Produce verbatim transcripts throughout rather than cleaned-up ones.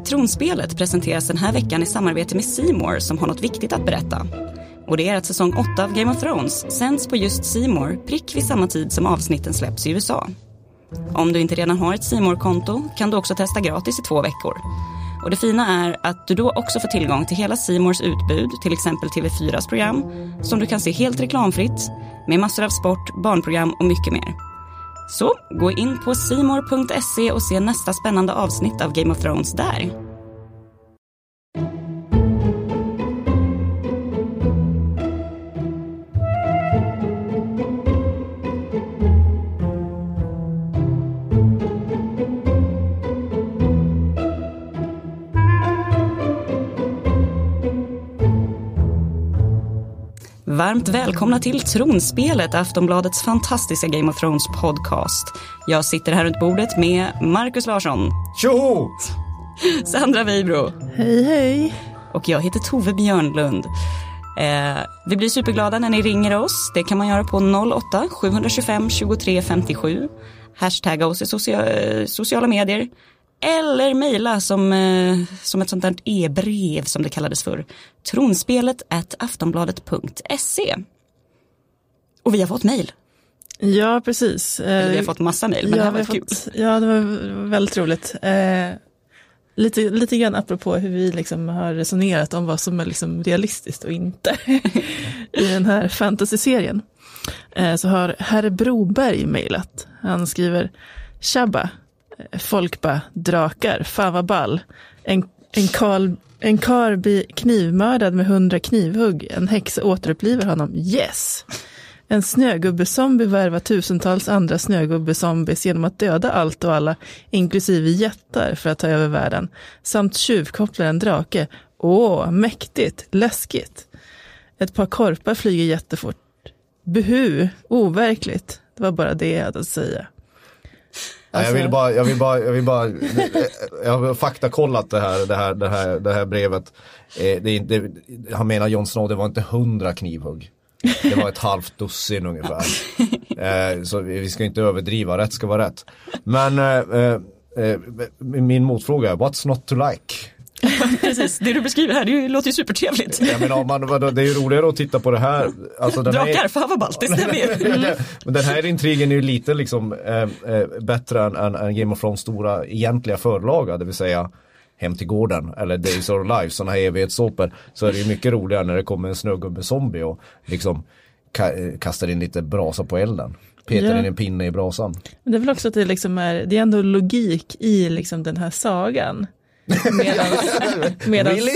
Tronspelet presenteras den här veckan i samarbete med C More som har något viktigt att berätta. Och det är att säsong åtta av Game of Thrones sänds på just C More prick vid samma tid som avsnitten släpps i U S A. Om du inte redan har ett C More-konto kan du också testa gratis i två veckor. Och det fina är att du då också får tillgång till hela C Mores utbud, till exempel T V fyras program, som du kan se helt reklamfritt, med massor av sport, barnprogram och mycket mer. Så gå in på c more punkt se och se nästa spännande avsnitt av Game of Thrones där. Varmt välkomna till Tronspelet, Aftonbladets fantastiska Game of Thrones podcast. Jag sitter här runt bordet med Marcus Larsson. Tjoho! Sandra Weibro. Hej, hej. Och jag heter Tove Björnlund. Eh, vi blir superglada när ni ringer oss. Det kan man göra på noll åtta sju två fem tjugotre femtiosju. Hashtagga oss i socia- sociala medier. Eller mejla som, eh, som ett sånt där e-brev som det kallades för. Tronspelet at aftonbladet punkt se. Och vi har fått mejl. Ja, precis. Eller vi har fått massa mejl, men ja, det här var fått, kul. Ja, det var väldigt roligt. Eh, lite, lite grann apropå hur vi liksom har resonerat om vad som är liksom realistiskt och inte i den här fantasy-serien. Eh, så har herr Broberg mejlat. Han skriver: Tjabba, folkba, drakar, fan vad ball. En, en karl En karl blir knivmördad med hundra knivhugg. En häxa återupplivar honom. Yes! En snögubbezombie värvar tusentals andra snögubbezombies genom att döda allt och alla, inklusive jättar, för att ta över världen. Samt tjuvkopplar en drake. Åh, mäktigt, läskigt. Ett par korpar flyger jättefort. Buhu, overkligt. Det var bara det jag hade att säga. Alltså. Jag vill bara, jag vill bara, jag vill bara, jag har faktakollat det här, det här, det här, det här brevet. Eh, det, det, han menar Jon Snow, det var inte hundra knivhugg. Det var ett halvt dussin ungefär. Eh, så vi ska inte överdriva, rätt ska vara rätt. Men eh, eh, min motfråga är, what's not to like? Precis, det du beskriver här, det låter ju supertrevligt. Jag menar, man, det är ju roligare att titta på det här. Alltså, den Drakar, här, fan vad ballt, det stämmer ju. Mm. Men den här intrigen är ju lite liksom eh, eh, bättre än, än, än Game of Thrones stora egentliga förlaga, det vill säga Hem till gården eller Days of Life, sådana här evighetssåpor. Så är det ju mycket roligare när det kommer en snögubbe-zombie och liksom ka- kastar in lite brasa på elden. Petar ja. in en pinne i brasan. Men det är väl också att det liksom är, det är ändå logik i liksom den här sagan. Medans, medans, really?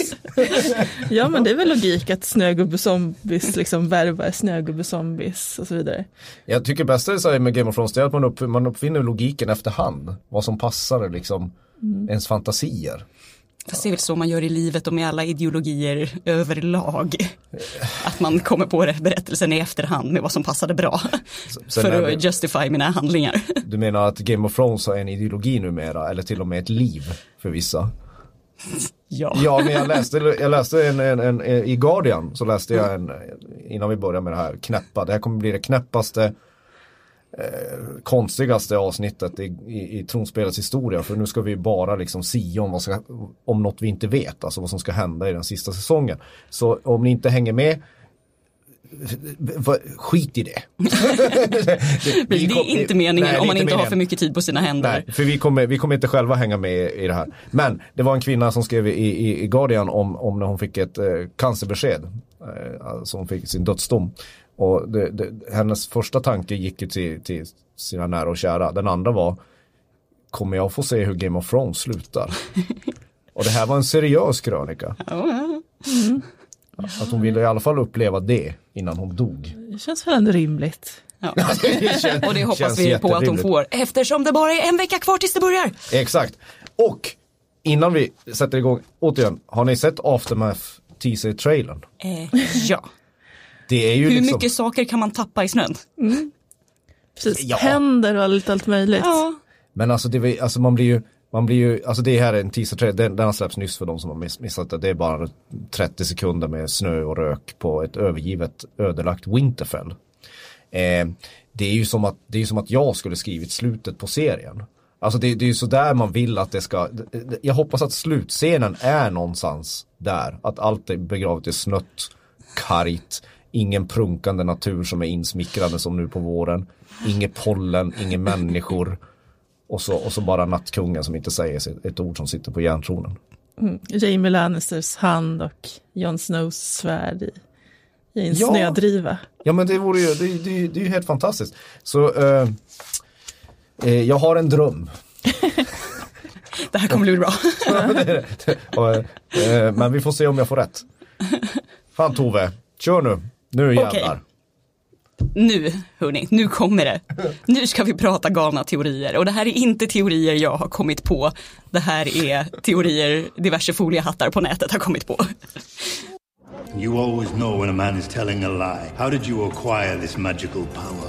Ja, men det är väl logik att snögubbezombies liksom värvar snögubbezombies och så vidare. Jag tycker bäst det är med Game of Thrones är att man, upp, man uppfinner logiken efterhand. Vad som passar liksom mm. ens fantasier. Fast det är väl så man gör i livet och med alla ideologier överlag. Att man kommer på berättelsen i efterhand med vad som passade bra. Sen för att vi, justify mina handlingar. Du menar att Game of Thrones har en ideologi numera, eller till och med ett liv för vissa? Ja. Ja, men jag läste, jag läste en, en, en, en i Guardian så läste jag en, innan vi börjar med det här, knäppa. Det här kommer bli det knäppaste eh, konstigaste avsnittet i, i, i Tronspelets historia, för nu ska vi bara liksom sia om, vad ska, om något vi inte vet, alltså vad som ska hända i den sista säsongen. Så om ni inte hänger med, skit i det. det, det är kom, inte meningen nej, om man inte meningen. har för mycket tid på sina händer. Nej, för vi kommer, vi kommer inte själva hänga med i det här. Men det var en kvinna som skrev i, i, i Guardian om, om när hon fick ett eh, cancerbesked. Eh, alltså hon fick sin dödsdom. Och det, det, hennes första tanke gick ju till, till sina nära och kära. Den andra var, kommer jag få se hur Game of Thrones slutar? Och det här var en seriös krönika. Mm. Att hon ville i alla fall uppleva det innan hon dog. Det känns väl ändå rimligt. Ja. det känns, och det hoppas vi på att hon får. Eftersom det bara är en vecka kvar tills det börjar. Exakt. Och innan vi sätter igång, återigen, har ni sett Aftermath teaser-trailern? Eh, ja. Det är ju Hur liksom... mycket saker kan man tappa i snön? Mm. Precis, ja. Händer och lite allt möjligt. Ja. Men alltså, det, alltså man blir ju Man blir ju, alltså det här är en teaser-trailer, den, den har släppts nyss för de som har missat det. Det är bara trettio sekunder med snö och rök på ett övergivet, ödelagt Winterfell. Eh, det är ju som att, det är som att jag skulle skrivit slutet på serien. Alltså det, det är ju så där man vill att det ska, jag hoppas att slutscenen är någonstans där, att allt är begravet i snött, kargt, ingen prunkande natur som är insmickrande som nu på våren, inget pollen, inga människor och så, och så bara nattkungen som inte säger ett ord som sitter på järntronen. Mm. Jaime Lannisters hand och Jon Snows svärd i, i en ja. snödriva. Ja, men det vore ju, det, det, det är ju helt fantastiskt. Så eh, eh, jag har en dröm. Det här kommer bli bra. och, eh, men vi får se om jag får rätt. Fan Tove, kör nu. Nu jävlar. Okay. Nu, hörni, nu kommer det. Nu ska vi prata galna teorier. Och det här är inte teorier jag har kommit på. Det här är teorier diverse foliehattar på nätet har kommit på. You always know when a man is telling a lie. How did you acquire this magical power?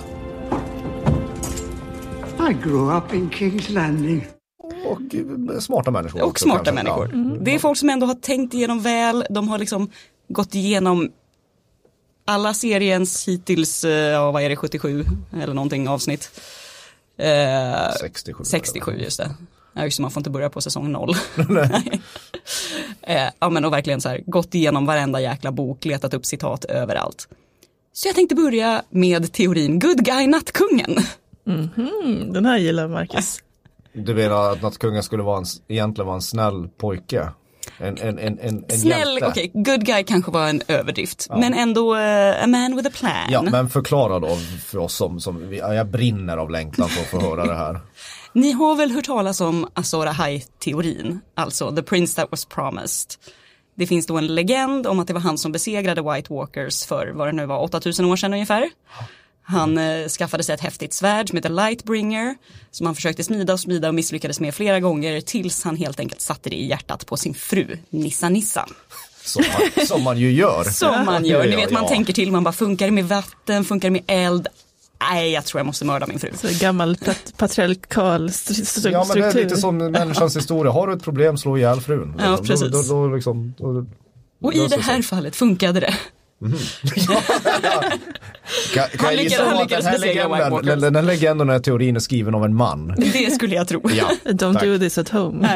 I grew up in King's Landing. Och smarta människor. Och också, smarta kanske. människor. Ja. Mm. Det är folk som ändå har tänkt igenom väl. De har liksom gått igenom alla seriens hittills, ja, vad är det, sjuttiosju eller någonting avsnitt. Eh, sextiosju. sextiosju, just det. Ja, just det, man får inte börja på säsong noll. Nej. eh, ja, men och verkligen så här, gått igenom varenda jäkla bok, letat upp citat överallt. Så jag tänkte börja med teorin Good Guy Nattkungen. Mm-hmm, den här gillar Marcus. Du menar att Nattkungen skulle vara en, egentligen vara en snäll pojke? En, en, en, en, en Snäll, okej, okay, good guy kanske var en överdrift. Ja. Men ändå uh, a man with a plan. Ja, men förklara då för oss som, som jag brinner av längtan för att få höra det här. Ni har väl hört talas om Azor Ahai-teorin, alltså The Prince That Was Promised. Det finns då en legend om att det var han som besegrade White Walkers för vad det nu var, åttatusen år sedan ungefär. Han eh, skaffade sig ett häftigt svärd som heter Lightbringer som han försökte smida och smida och misslyckades med flera gånger tills han helt enkelt satte det i hjärtat på sin fru, Nissa Nissa. Som man, som man ju gör. Som man gör. Ni vet, man ja. tänker till, man bara funkar det med vatten, funkar det med eld? Nej, jag tror jag måste mörda min fru. Så gammal pat- patriarkal struktur. Ja, men det är lite som människans historia. Har du ett problem, slå ihjäl frun. Ja, liksom. precis. Då, då, då, liksom, då, och i det här så. fallet funkade det. Mm. ja, ja. Kan, kan jag gissa han att den här, legenden, den, den här legenden och teorin är skriven av en man? Det skulle jag tro. Ja, Don't tack. do this at home.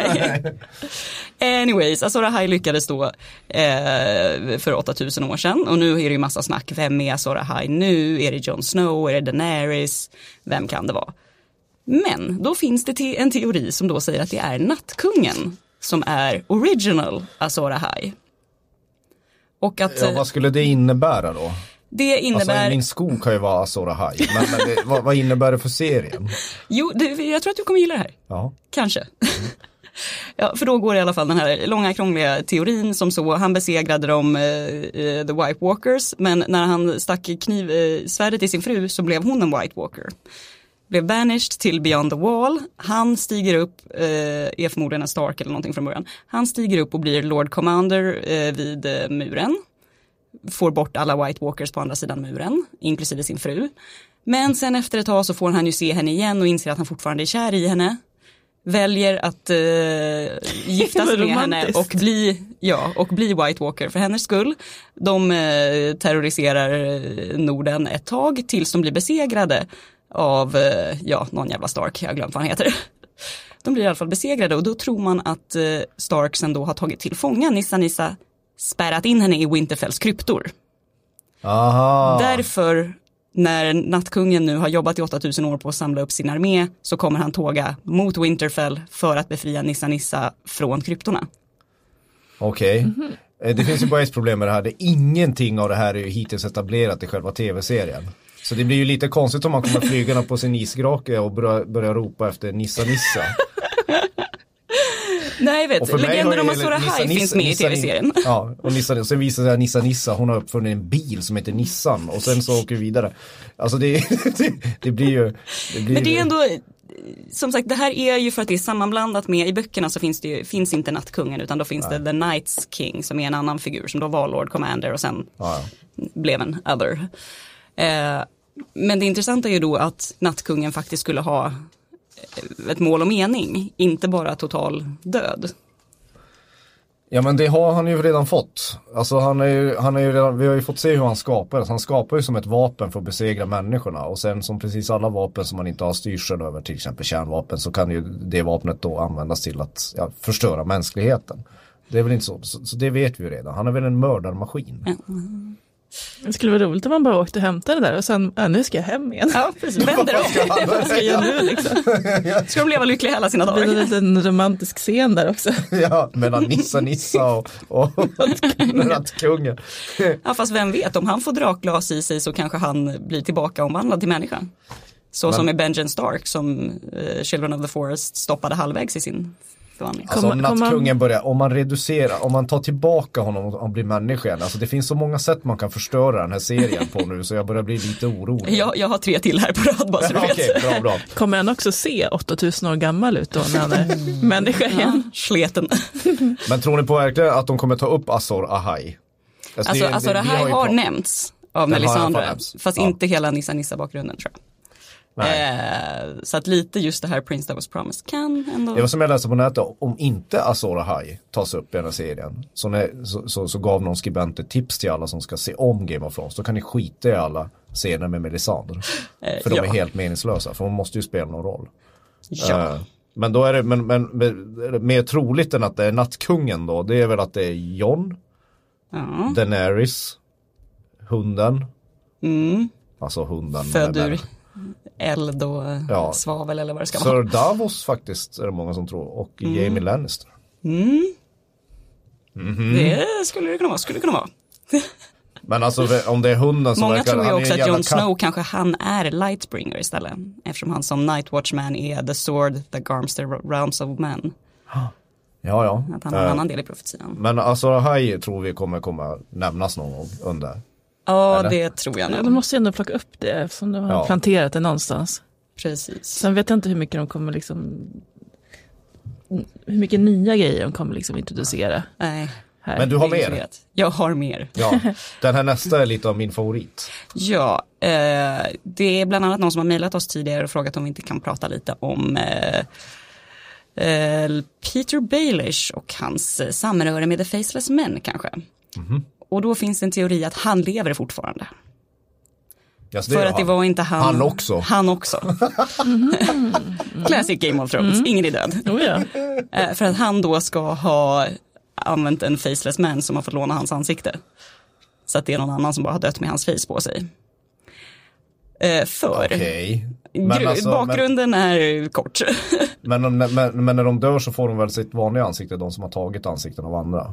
Nej. Anyways, Azor Ahai lyckades då eh, för åttatusen år sedan. Och nu är det ju massa snack. Vem är Azor Ahai nu? Är det Jon Snow? Är det Daenerys? Vem kan det vara? Men då finns det te- en teori som då säger att det är Nattkungen som är original Azor Ahai. Och att, ja, vad skulle det innebära då? Det innebär... Alltså, min sko kan ju vara Azor Ahai. Men, men det, vad, vad innebär det för serien? Jo, det, jag tror att du kommer gilla det här. Ja. Kanske. Ja, för då går i alla fall den här långa krångliga teorin som så. Han besegrade dem, eh, the White Walkers. Men när han stack kniv, eh, svärdet i sin fru så blev hon en White Walker. Blev banished till Beyond the Wall. Han stiger upp, eh, är förmodligen en Stark eller någonting från början. Han stiger upp och blir Lord Commander eh, vid eh, muren. Får bort alla White Walkers på andra sidan muren, inklusive sin fru. Men sen efter ett tag så får han ju se henne igen och inser att han fortfarande är kär i henne. Väljer att eh, gifta sig med henne och bli, ja, och bli White Walker för hennes skull. De eh, terroriserar Norden ett tag tills de blir besegrade av, eh, ja, någon jävla Stark, jag har glömt vad han heter. De blir i alla fall besegrade och då tror man att eh, Starksen då har tagit till fånga Nissa Nissa, spärrat in henne i Winterfells kryptor. Aha. Därför, när Nattkungen nu har jobbat i åttatusen år på att samla upp sin armé så kommer han tåga mot Winterfell för att befria Nissa Nissa från kryptorna. Okej. Okay. Mm-hmm. Det finns ju bara ett problem med det här. Det är ingenting av det här är ju hittills etablerat i själva tv-serien. Så det blir ju lite konstigt om man kommer flygande på sin isgrake och börjar, börjar ropa efter Nissa Nissa. Nej, vet, legenden om Azor Ahai finns med Nissa, i tv-serien. Ja, och Nissa, sen visar sig att Nissa Nissa, hon har uppfunnit en bil som heter Nissan och sen så åker vi vidare. Alltså det, det, det blir ju... Det blir Men det är ändå, som sagt, det här är ju för att det är sammanblandat med, i böckerna så finns det ju, finns inte Nattkungen utan då finns Nej. det The Night's King som är en annan figur som då var Lord Commander och sen ja. blev en other. Eh, men det intressanta är ju då att Nattkungen faktiskt skulle ha ett mål och mening, inte bara total död. Ja, men det har han ju redan fått. Alltså han är ju, han är ju redan, vi har ju fått se hur han skapar. Han skapar ju som ett vapen för att besegra människorna. Och sen som precis alla vapen som man inte har styrsel över, till exempel kärnvapen, så kan ju det vapnet då användas till att ja, förstöra mänskligheten. Det är väl inte så, så, så det vet vi ju redan. Han är väl en mördarmaskin. Mm. Det skulle vara roligt om man bara åkte och hämtade det där och sen, ja, nu ska jag hem igen. Ja, precis. Vänder de. Vad ska jag göra nu liksom? Ska de leva lyckliga hela sina dagar? Det är en liten romantisk scen där också. Ja, mellan Nissa Nissa och, och Nattkungen. Ja, fast vem vet, om han får drakglas i sig så kanske han blir tillbaka omvandlad till människa. Så men, som med Benjen Stark som uh, Children of the Forest stoppade halvvägs i sin förvandling. Alltså om Nattkungen börjar, om man reducerar, om man tar tillbaka honom och han blir människa igen, alltså det finns så många sätt man kan förstöra den här serien på nu så jag börjar bli lite orolig. Jag, jag har tre till här på rad bara så du vet. Okej, bra, bra. Kommer han också se åttatusen år gammal ut då när han är människa igen? Ja, sleten. Men tror ni på verkligen att de kommer ta upp Azor Ahai? Alltså, alltså, det, alltså det, det här har, har nämnts av Melisandre, fast ja. inte hela Nissa Nissa bakgrunden tror jag. Eh, så att lite just det här Prince That Was Promised kan ändå... Det var som jag läste på nätet, om inte Azor Ahai tas upp i den här serien så, när, så, så, så gav någon skribent ett tips till alla som ska se om Game of Thrones. Då kan ni skita i alla scener med Melisandre. Eh, för de ja. är helt meningslösa, för man måste ju spela någon roll. Ja. Eh, men då är det men, men, men, mer troligt än att det är Nattkungen då, det är väl att det är Jon, ja. Daenerys, hunden, mm. alltså hunden. Född ur eld och ja. svavel eller vad det ska vara. Sir Davos faktiskt är det många som tror, och mm. Jaime Lannister. Mm. Mm-hmm. Det skulle det kunna vara, skulle det kunna vara. Men alltså om det är hunden som många verkar... tror ju också att Jon Snow katt. kanske han är Lightbringer istället. Eftersom han som Night Watchman är the sword that garms the realms of men. Ja, ja. Att han har en uh, annan del i profetian. Men alltså Ahai tror vi kommer komma nämnas någon gång under. Ja, eller? Det tror jag nog. Ja, de måste ju ändå plocka upp det eftersom de har ja. planterat det någonstans. Precis. Sen vet jag inte hur mycket de kommer liksom... Hur mycket nya grejer de kommer liksom introducera. Nej. Här. Men du har mer? Jag har mer. Ja, den här nästa är lite av min favorit. Ja, eh, det är bland annat någon som har mejlat oss tidigare och frågat om vi inte kan prata lite om eh, eh, Peter Baelish och hans eh, samröre med The Faceless Men kanske. Mm-hmm. Och då finns det en teori att han lever fortfarande. Yes, för att det var inte han. Han också. Han också. mm. Classic Game of Thrones, mm. ingen är död. Oh, ja. eh, för att han då ska ha använt en faceless man som har fått låna hans ansikte. Så att det är någon annan som bara har dött med hans face på sig. Eh, för okay. gru- alltså, bakgrunden men, är kort. men, men, men när de dör så får de väl sitt vanliga ansikte, de som har tagit ansikten av andra?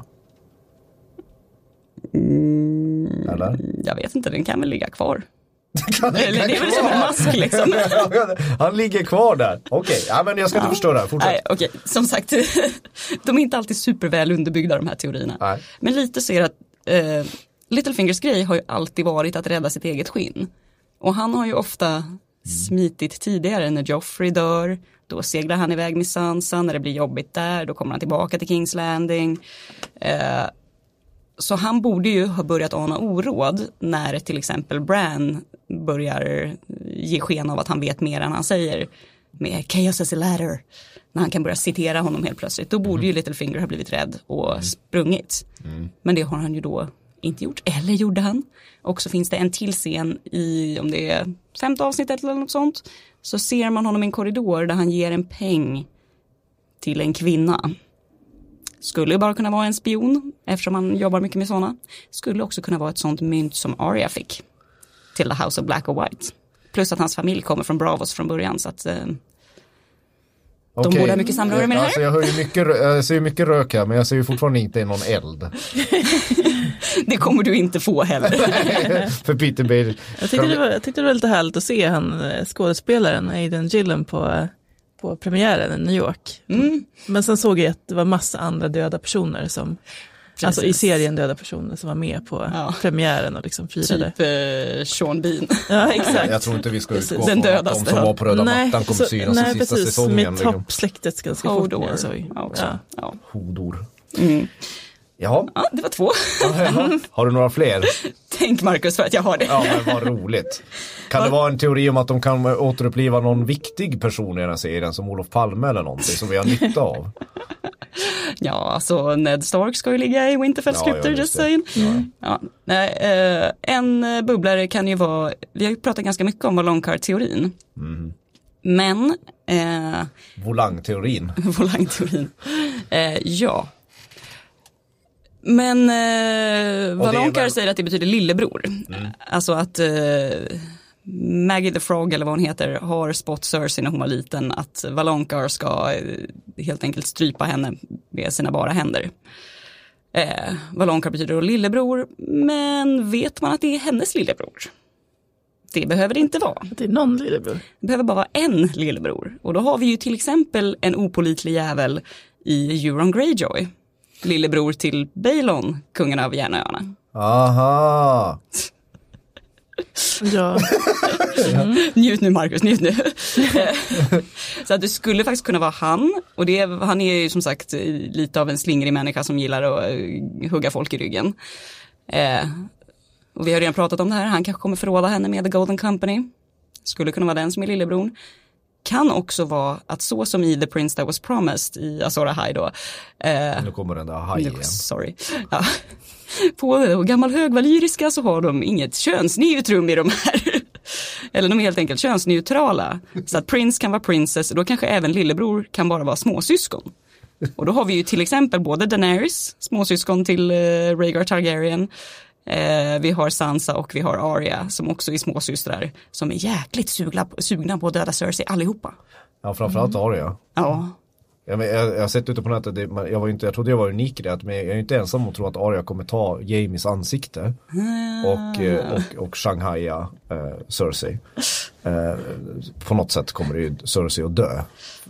Mm, eller? Jag vet inte, den kan väl ligga kvar. Kan det, det är väl som en mask liksom. Han ligger kvar där. Okej, okay. ja, men jag ska inte ja. förstöra det. Fortsätt. Nej, okej. Okay. Som sagt, de är inte alltid superväl underbyggda de här teorierna. Nej. Men lite så är det att eh, Littlefingers grej har ju alltid varit att rädda sitt eget skinn. Och han har ju ofta mm. smitit tidigare när Joffrey dör. Då seglar han iväg med Sansa. När det blir jobbigt där, då kommer han tillbaka till King's Landing. Eh, Så han borde ju ha börjat ana oråd när till exempel Bran börjar ge sken av att han vet mer än han säger. Med Chaos as a ladder. När han kan börja citera honom helt plötsligt. Då borde mm. ju Littlefinger ha blivit rädd och mm. sprungit. Mm. Men det har han ju då inte gjort. Eller gjorde han. Och så finns det en till scen i, om det är femte avsnittet eller något sånt. Så ser man honom i en korridor där han ger en peng till en kvinna. Skulle ju bara kunna vara en spion eftersom han jobbar mycket med sådana. Skulle också kunna vara ett sånt mynt som Arya fick till The House of Black and White. Plus att hans familj kommer från Bravos från början så att eh, de okay. borde ha mycket samröre med det här. Alltså jag, hör ju mycket, jag ser ju mycket rök här men jag ser ju fortfarande inte någon eld. Det kommer du inte få heller. För Peter Baelish. Jag tyckte, det var, jag tyckte det var lite härligt att se han skådespelaren Aidan Gillen på på premiären i New York. Mm. Men sen såg jag att det var massa andra döda personer som Precis. Alltså i serien döda personer som var med på ja. premiären och liksom firade. Typ eh, Sean Bean. Ja, exakt. Jag tror inte vi ska utgå från den dödaste. De som var på röda nej, mattan kommer synas nej, i sista precis, säsongen. Med toppsläktet ganska fort. Hodor. Ja. Ja. Hodor. Mm. Jaha. Ja, det var två. Jaha. Har du några fler? Tänk Marcus för att jag har det. Ja, men vad roligt. Kan det vara en teori om att de kan återuppliva någon viktig person i den här serien som Olof Palme eller någonting som vi har nytta av? Ja, alltså Ned Stark ska ju ligga i Winterfells Ja, kryptor, ja, just just det. saying. Mm. Ja, nej, eh, en bubblare kan ju vara, vi har ju pratat ganska mycket om Volongkar-teorin. Mm. Men, eh, Volangteorin. Volangteorin, eh, ja. Men eh, Volongkar väl- säger att det betyder lillebror. Mm. Alltså att eh, Maggie the Frog, eller vad hon heter, har spott Cersei när hon var liten, att Volongkar ska eh, helt enkelt strypa henne med sina bara händer. Eh, Volongkar betyder då lillebror, men vet man att det är hennes lillebror? Det behöver det inte vara. Det är någon lillebror. Det behöver bara vara en lillebror. Och då har vi ju till exempel en opålitlig jävel i Euron Greyjoy. Lillebror till Baelon, kungen av Järnöarna. Aha. Ja. Njut nu Marcus, njut nu. Så att det skulle faktiskt kunna vara han. Och det, han är ju som sagt lite av en slingrig människa som gillar att uh, hugga folk i ryggen. Eh, och vi har redan pratat om det här. Han kanske kommer förråda henne med The Golden Company. Skulle kunna vara den som är lillebror. Kan också vara att så som i The Prince That Was Promised i Azor Ahai då. Eh, Nu kommer den där haj igen. Sorry. Ja. På gammal högvalyriska så har de inget könsneutrum i de här. Eller de är helt enkelt könsneutrala. Så att Prince kan vara princess, och då kanske även lillebror kan bara vara småsyskon. Och då har vi ju till exempel både Daenerys, småsyskon till uh, Rhaegar Targaryen. Eh, vi har Sansa och vi har Arya som också är småsystrar. Som är jäkligt sugna, sugna på att döda Cersei allihopa. Ja, framförallt Arya. Ja. Jag, jag, jag har sett ute på nätet, det, man, jag, var inte, jag trodde jag var unik i det, men jag är inte ensam om att tro att Arya kommer ta Jaimes ansikte och, eh, och, och Shanghaia eh, Cersei. Eh, på något sätt kommer det ju Cersei att dö,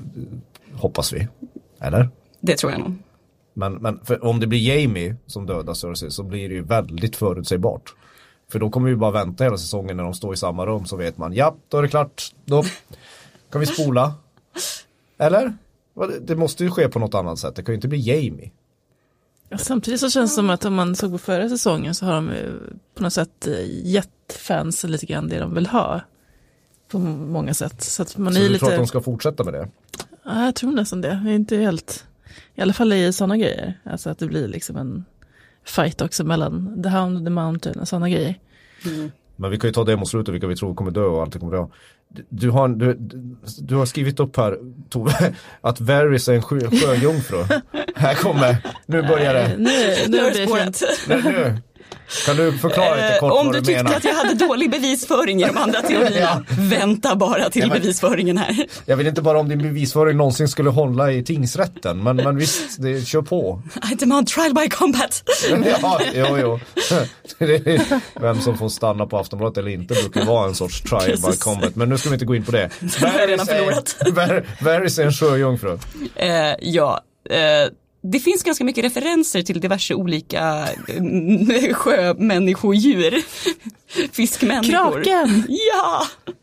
hoppas vi. Eller? Det tror jag nog. Men, men för om det blir Jaime som dödar Cersei så blir det ju väldigt förutsägbart. För då kommer vi bara vänta hela säsongen när de står i samma rum, så vet man, ja, då är det klart, då kan vi spola. Eller? Det måste ju ske på något annat sätt. Det kan ju inte bli Jaime. Ja, samtidigt så känns det som att om man såg på förra säsongen så har de på något sätt gett fans lite grann det de vill ha. På många sätt. Så att man så är du lite... tror att de ska fortsätta med det? Ja, jag tror nästan det. Det är inte helt... I alla fall i sådana grejer. Alltså att det blir liksom en fight också mellan The Hound och The Mountain och sådana grejer. Mm. Men vi kan ju ta det mot slutet, vilka vi tror kommer dö och allt det kommer dö. Du har, du, du har skrivit upp här, Tove, att Varys är en sjö, sjöjungfru. Här kommer, nu börjar det. Nu, nu Nu blir det fint. Nu, nu. Kan du förklara lite kort eh, om vad du du tyckte menar? att jag hade dålig bevisföring i de andra teorierna, Ja. vänta bara till Ja, men- bevisföringen här. Jag vet inte bara om din bevisföring någonsin skulle hålla i tingsrätten, men, men visst, det kör på. I demand trial by combat. Ja, jo, jo. Det är vem som får stanna på Aftonbladet eller inte brukar vara en sorts trial by Precis. combat. Men nu ska vi inte gå in på det. har jag redan förlorat. Var- Varys är en sjöjungfru. Eh, ja, eh, det finns ganska mycket referenser till diverse olika eh, sjömänniskodjur. Fiskmänniskor. Kraken! Ja!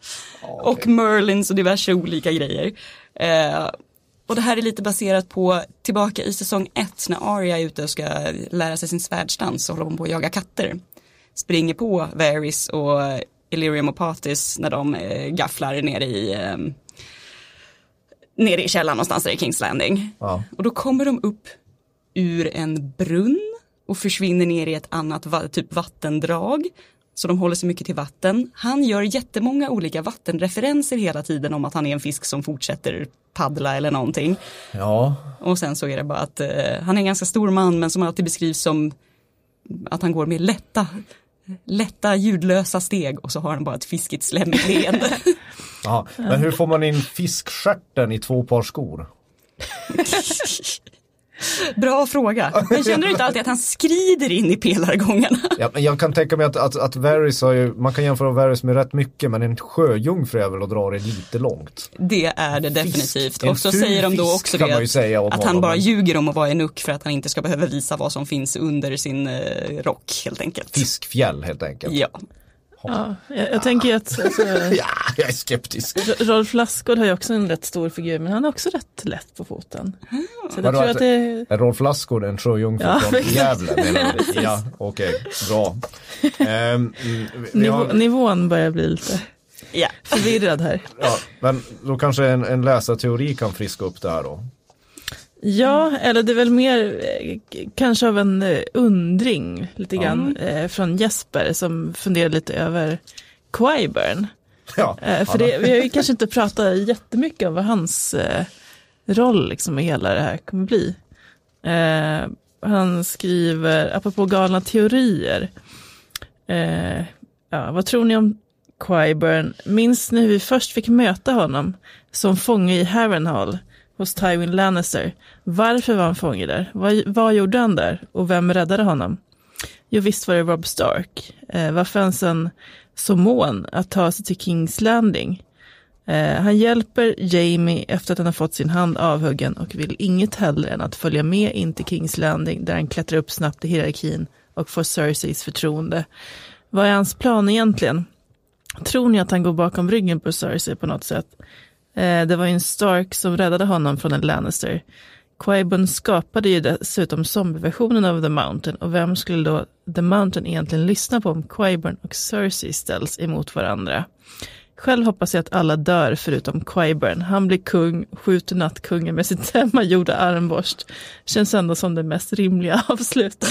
Och Merlins och diverse olika grejer. Eh, och det här är lite baserat på tillbaka i säsong ett när Arya är ute och ska lära sig sin svärdsdans och håller hon på att jaga katter. Springer på Varys och Illyrio Mopatis när de eh, gafflar nere i... Eh, nere i källaren någonstans där i King's Landing. Ja. Och då kommer de upp ur en brunn och försvinner ner i ett annat va- typ vattendrag. Så de håller sig mycket till vatten. Han gör jättemånga olika vattenreferenser hela tiden om att han är en fisk som fortsätter paddla eller någonting. Ja. Och sen så är det bara att eh, han är en ganska stor man men som alltid beskrivs som att han går med lätta, lätta ljudlösa steg och så har han bara ett fiskigt slemmigt leende. Aha. Men hur får man in fiskstjärten i två par skor? Bra fråga. Men känner du inte alltid att han skrider in i pelargångarna? Ja, men jag kan tänka mig att, att, att Varys har ju, man kan jämföra Varys med rätt mycket, men en sjöjungfru är väl att dra det lite långt. Det är det definitivt. Fisk. En Och så ful säger de då fisk också kan det man ju säga om att han honom, bara men- ljuger om att vara enuck för att han inte ska behöva visa vad som finns under sin eh, rock helt enkelt. Fiskfjäll helt enkelt. Ja. Ja, jag, jag tänker ju att alltså, Ja, jag är skeptisk. Rolf Lassgård har ju också en rätt stor figur, men han är också rätt lätt på foten. Så jag Vadå, tror att- att det Är Rolf Lassgård en sjöjungfru Ja, från exakt. Gävle? menar du? Ja, okej, bra. Ehm, mm, vi nivå, har, nivån börjar bli lite Ja. förvirrad här. ja, men då kanske en, en läsarteori kan friska upp det här då. Ja, eller det är väl mer eh, kanske av en eh, undring lite grann eh, från Jesper som funderar lite över Qyburn. Ja, eh, för det, vi har ju kanske inte pratat jättemycket om vad hans eh, roll liksom i hela det här kommer bli. Eh, han skriver, apropå galna teorier, eh, ja, vad tror ni om Qyburn? Minns ni hur vi först fick möta honom som fånge i Harrenhal hos Tywin Lannister? Varför var han fånge där? Vad, vad gjorde han där? Och vem räddade honom? Jo, visst var det Robb Stark. Eh, var fansen så mån att ta sig till King's Landing? Eh, han hjälper Jaime efter att han har fått sin hand avhuggen och vill inget hellre än att följa med in till King's Landing där han klättrar upp snabbt i hierarkin och får Cerseis förtroende. Vad är hans plan egentligen? Tror ni att han går bakom ryggen på Cersei på något sätt? Eh, det var ju en Stark som räddade honom från en Lannister. Qyburn skapade ju dessutom zombieversionen av The Mountain, och vem skulle då The Mountain egentligen lyssna på om Qyburn och Cersei ställs emot varandra? Själv hoppas jag att alla dör förutom Qyburn. Han blir kung, skjuter nattkungen med sitt hemmagjorda armborst. Känns ändå som det mest rimliga avslutet.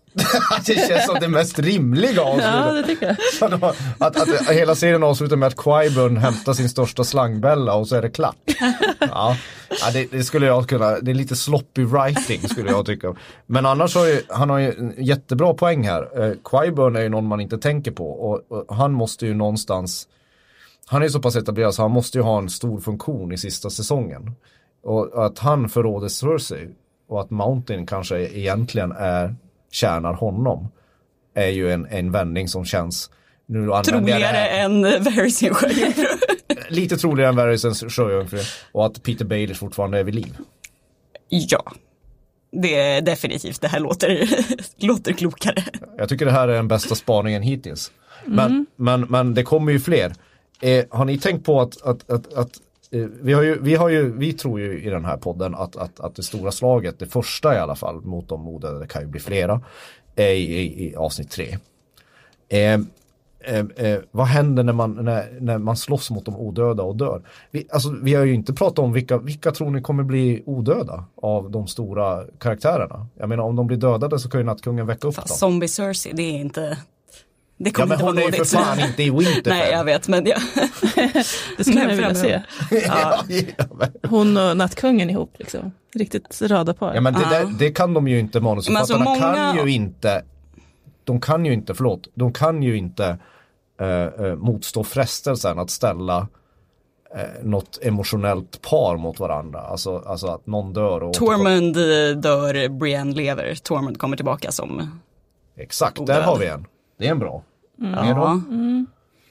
Det känns som det mest rimliga avslutet. Ja, det tycker jag. Att, att, att hela serien avslutar med att Qyburn hämtar sin största slangbälla och så är det klart. Ja, ja det, det skulle jag kunna, det är lite sloppy writing skulle jag tycka. Men annars har ju, han har ju en jättebra poäng här. Eh, Qyburn är ju någon man inte tänker på, och, och han måste ju någonstans, han är så pass etablerad så han måste ju ha en stor funktion i sista säsongen. Och att han förråder Cersei och att Mountain kanske egentligen är tjänar honom är ju en, en vändning som känns nu troligare än Varys sjöjungfru. Lite troligare än Varys sjöjungfru, och att Peter Baelish fortfarande är vid liv. Ja, det är definitivt, det här låter, låter klokare. Jag tycker det här är den bästa spaningen hittills. Men, mm. men, men det kommer ju fler. Eh, har ni tänkt på att, att, att, att eh, vi, har ju, vi, har ju, vi tror ju i den här podden att, att, att det stora slaget, det första i alla fall mot de odöda, det kan ju bli flera, är i, i, i avsnitt tre. Eh, eh, eh, vad händer när man, när, när man slåss mot de odöda och dör? Vi, alltså, vi har ju inte pratat om vilka, vilka tror ni kommer bli odöda av de stora karaktärerna. Jag menar, om de blir dödade så kan ju nattkungen väcka upp Fast dem. Zombie Cersei, det är inte... Det ja, men hon är ju för fan inte i Winterfell. Nej, jag vet, men ja. Det skulle jag vilja se. Ja. Hon och nattkungen ihop, liksom. Riktigt rada par. Ja, men det, uh-huh. där, det kan de ju inte, manusförfattarna alltså, många... kan ju inte, de kan ju inte, förlåt, de kan ju inte uh, uh, motstå frestelsen att ställa uh, något emotionellt par mot varandra. Alltså, alltså att någon dör och... Tormund dör, Brienne lever. Tormund kommer tillbaka som... Exakt, odöd. där har vi en. Det är en bra. Mm. Ja. Mm.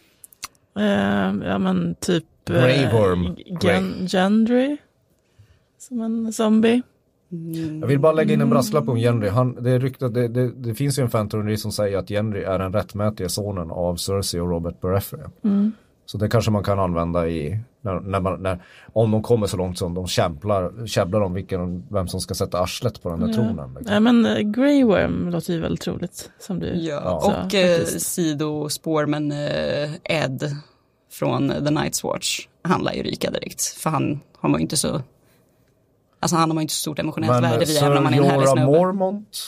Uh, ja, men typ Grey Worm. Gen- Gendry som en zombie. Mm. Jag vill bara lägga in en brasklapp om Gendry. Han, det, är ryktat, det, det, det finns ju en fanteori som säger att Gendry är den rättmätiga sonen av Cersei och Robert Baratheon. Mm. Så det kanske man kan använda i när, när man, när, om de kommer så långt som de kämplar, käbblar om vilken, vem som ska sätta arslet på den där ja. tronen. Liksom. Ja, men uh, Grey Worm låter ju väldigt troligt som du ja. ja. Och uh, sidospår, men uh, Ed från The Night's Watch handlar ju ryka direkt. För han har man ju inte så, alltså han har man ju inte så stort emotionellt men, värde vid, även om man är en härlig snubbe. Mormont.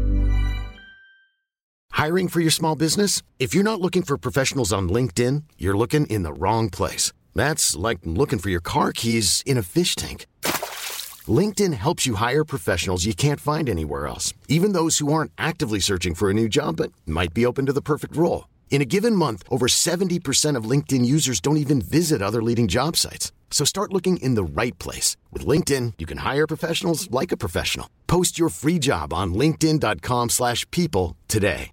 Hiring for your small business? If you're not looking for professionals on LinkedIn, you're looking in the wrong place. That's like looking for your car keys in a fish tank. LinkedIn helps you hire professionals you can't find anywhere else, even those who aren't actively searching for a new job but might be open to the perfect role. In a given month, over seventy percent of LinkedIn users don't even visit other leading job sites. So start looking in the right place. With LinkedIn, you can hire professionals like a professional. Post your free job on linkedin dot com slash people today.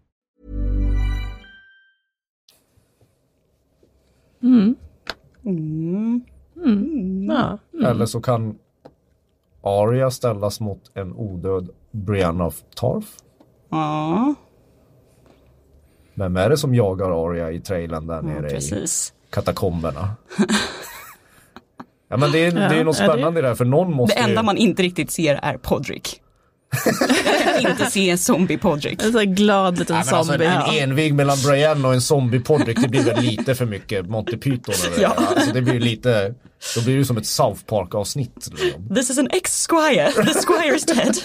Mm. Mm. Mm. Ja. Mm. Eller så kan Arya ställas mot en odöd Brienne of Tarth. Ja. Vem är det som jagar Arya i trailern där nere ja, precis. i katakomberna? Ja, men det är, det är något spännande där, för någon måste... Det enda ju... man inte riktigt ser är Podrick. Jag kan inte se en zombie Podrick. En sån glad liten ja, zombie. Alltså en envig mellan Brienne och en zombie Podrick, det blir väl lite för mycket Monty Python. Eller? Ja. Alltså det blir lite... Då blir det som ett South Park-avsnitt. Liksom. This is an ex-squire. The squire is dead.